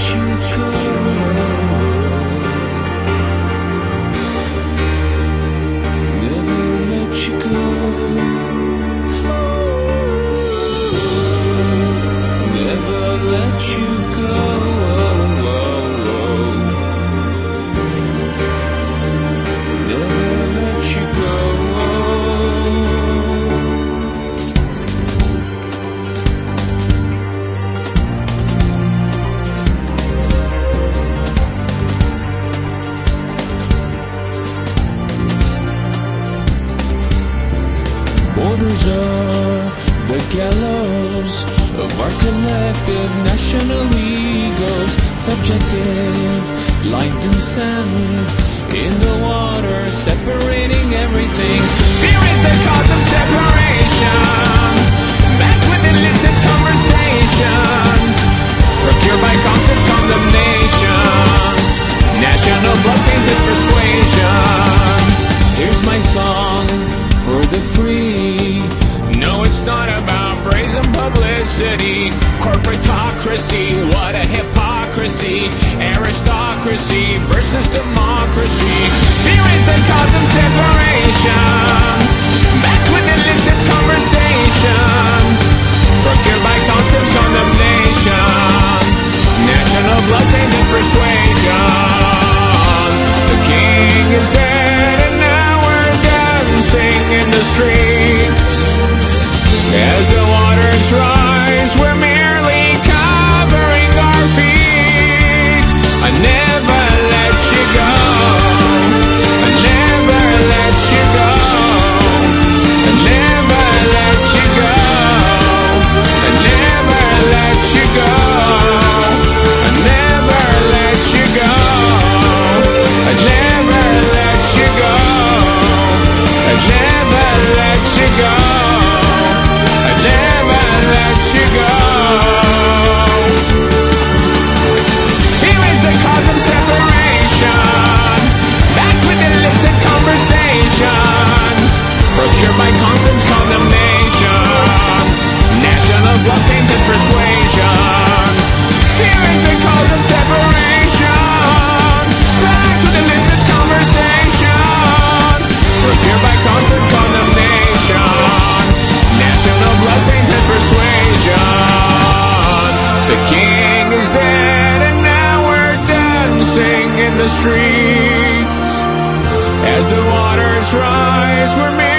you go. Never let you go. Never let you go. Never let you go. Borders are the gallows of our collective national egos. Subjective lines in sand, in the water, separating everything. Fear is the cause of separation, met with illicit conversations, procured by constant condemnation, national blood-tainted persuasions. Here's my song for the free. No, it's not about brazen publicity. Corporatocracy, what a hypocrisy. Aristocracy versus democracy. Fear is the cause of separation, met with illicit conversations, procured by constant condemnation, national blood-tainted persuasion. The king is dead and now we're dancing in the streets. As the waters rise, we're merely covering our feet. I never let you go. I never let you go. I never let you go. I never let you go. I never let you go. I never let you go. I never let you go. I never let you go. Fear is the cause of separation, back with illicit conversations, procured by constant condemnation, national blood-tainted persuasions. Fear is the cause of separation, back with illicit conversation, procured by constant condemnation, national blood-tainted persuasion. The king is dead and now we're dancing in the streets. As the waters rise, we're